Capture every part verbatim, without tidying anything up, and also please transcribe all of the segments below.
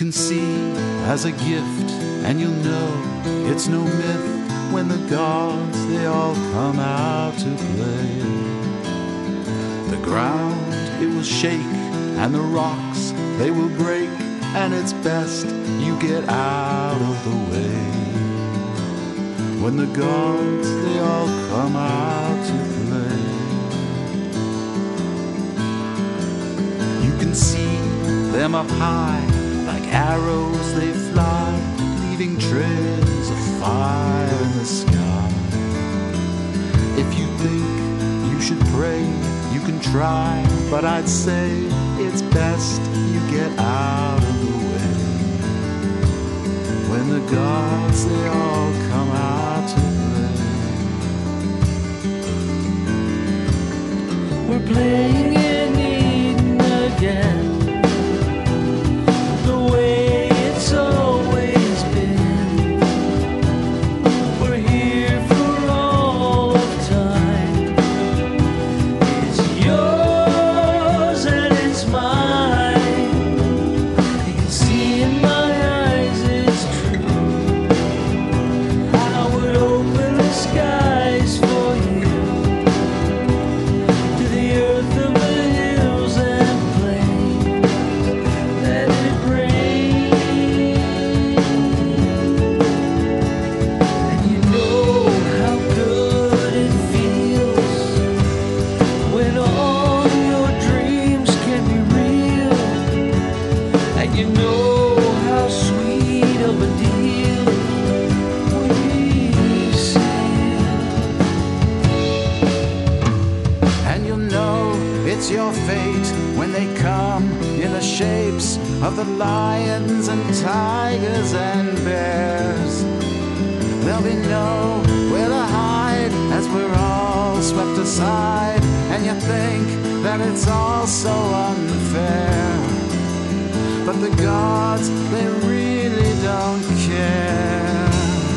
can see as a gift, and you'll know it's no myth when the gods, they all come out to play. The ground, it will shake, and the rocks, they will break, and it's best you get out of the way when the gods, they all come out to play. You can see them up high, like arrows they fly, leaving trails of fire in the sky. If you think you should pray, you can try, but I'd say it's best you get out of the way when the gods, they all come out to play. We're playing in Eden again, the way it's always been. We're here for all of time. It's yours and it's mine. You can see in my eyes it's true. I would open the skies for you, to the earth of the hills and plains. Let it rain. And you know how good it feels when all your dreams can be real. And you know how sweet of a deal we seal. And you'll know it's your fate when they come in the shapes of the lions and tigers and bears. There'll be nowhere to hide as we're all swept aside, and you think that it's all so unfair, but the gods, they really don't care.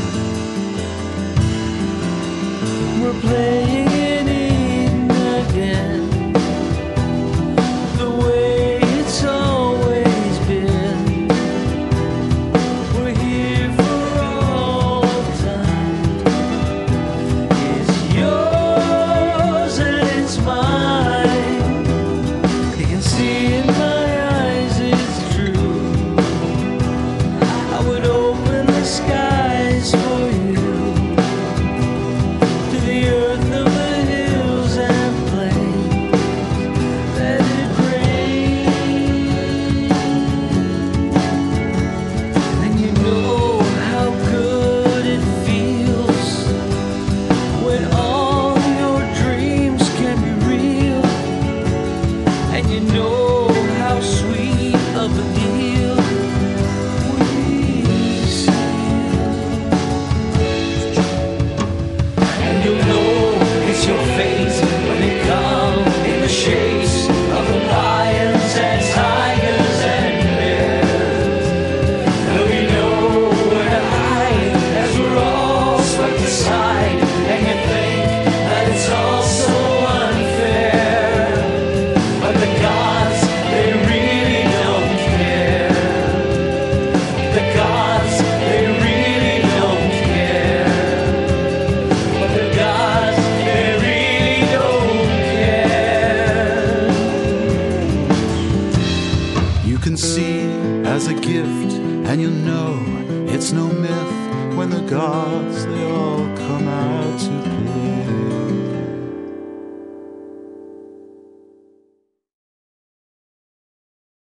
We're playing in Eden again, the way it's always been. We're here for all time. It's yours and it's mine. You can see in my eyes it's true. I would open the skies for you, to the earth of the hills and plains. Let it rain. And you know how good it feels when all your dreams can be real. And you know how sweet of a deal we seal. And you'll know it's your fate when they come in the shapes of the lions and tigers and bears. There'll be nowhere to hide as we're all swept aside, and you think that it's all so unfair, but the gods, they really don't care. The gods, they really don't care. But the gods, they really don't care. You can see as a gift, and you'll know it's no myth when the gods, they all come out to play.